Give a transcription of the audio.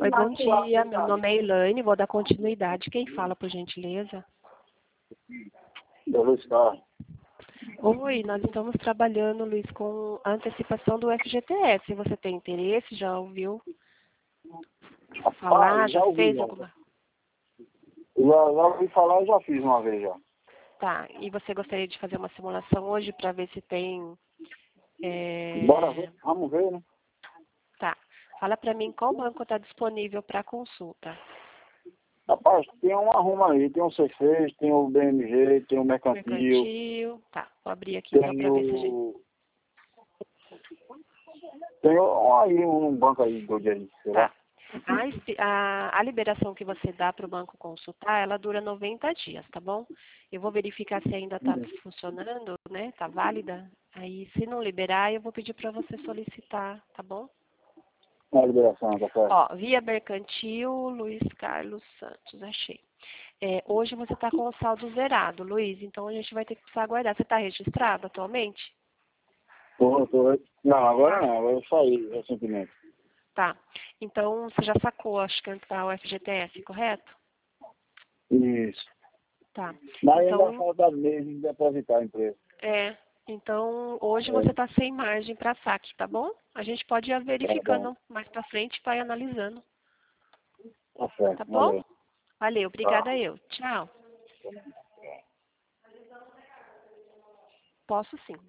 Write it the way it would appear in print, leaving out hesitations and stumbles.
Oi, bom dia. Meu nome é Elaine, vou dar continuidade. Quem fala, por gentileza? Da Luiz Carlos. Oi, nós estamos trabalhando, Luiz, com a antecipação do FGTS. Você tem interesse? Já ouviu falar? Já ouvi, fez já. alguma? Já ouvi falar e já fiz uma vez já. Tá, e você gostaria de fazer uma simulação hoje para ver se tem... Bora ver, vamos ver, né? Tá, fala para mim qual banco está disponível para consulta. Rapaz, tem um arruma aí, tem o C6, tem o BMG, tem o Mercantil. Tá, vou abrir aqui então Tem para ver se a gente... Tem aí um banco aí, doido aí, sei lá. Tá. A liberação que você dá para o banco consultar, ela dura 90 dias, tá bom? Eu vou verificar se ainda está funcionando, né? Tá válida. Aí, se não liberar, eu vou pedir para você solicitar, tá bom? A liberação, tá certo? Ó, via Mercantil, Luiz Carlos Santos, achei. Hoje você está com o saldo zerado, Luiz, então a gente vai ter que precisar aguardar. Você está registrado atualmente? Tô. Não, agora não, agora eu saí recentemente. Tá. Então, você já sacou, acho que o FGTS, correto? Isso. Tá. Mas Então, ainda falta mês de depositar a empresa. Então, hoje você está sem margem para saque, tá bom? A gente pode ir Tá bom, verificando mais para frente e vai analisando, tá certo, tá bom? valeu. Valeu, Tá. obrigada eu. Tchau. Posso sim.